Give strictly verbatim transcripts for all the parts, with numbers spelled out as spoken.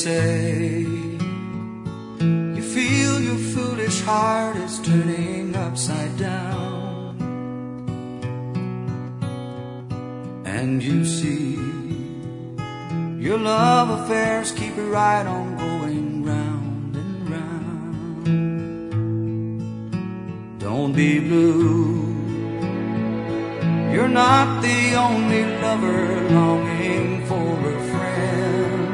say you feel your foolish heart is turning upside down, and you see your love affairs keep it right on going round and round. Don't be blue, you're not the only lover longing for a friend.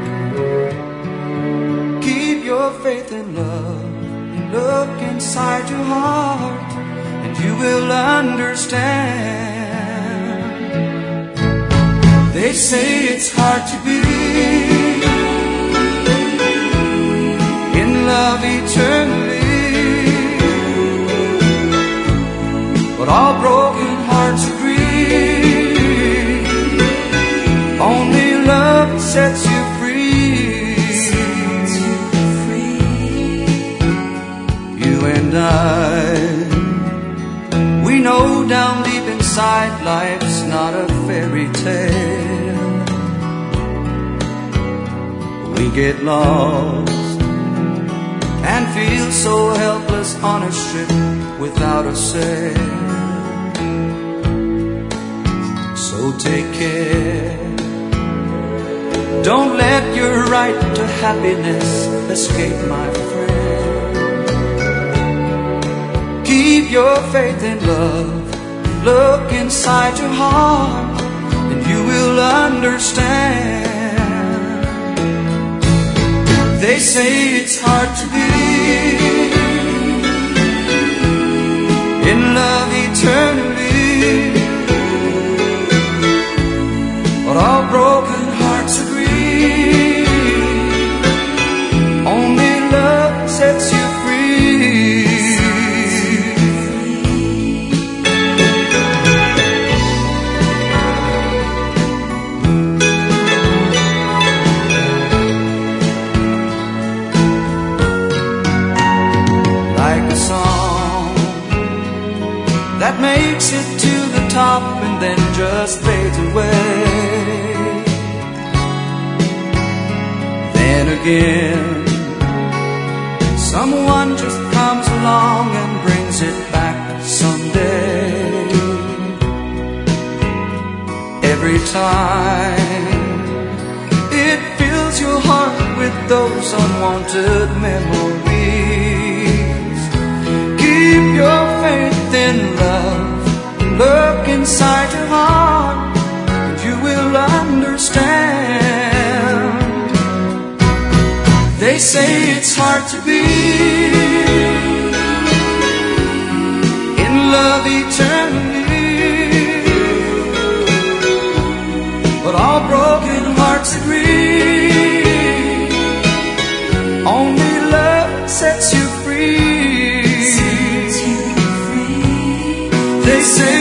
Keep your faith in love and look inside your heart, and you will understand. They say it's hard to be in love eternally, but all broken hearts agree, only love sets you free. You and I, we know down deep inside life's not a fairy tale. We get lost and feel so helpless on a ship without a sail. So take care, don't let your right to happiness escape, my friend. Keep your faith in love, look inside your heart, and you will understand. They say it's hard to be in love eternally, but all broken hearts agree, only love sets you free. Like a song that makes it to the top and then just fades away. Then again, someone just comes along and brings it back someday. Every time it fills your heart with those unwanted memories. Keep your faith in love, look inside your heart, and you will understand. They say it's hard to be in love eternally, but all broken hearts agree, only love sets you free. They say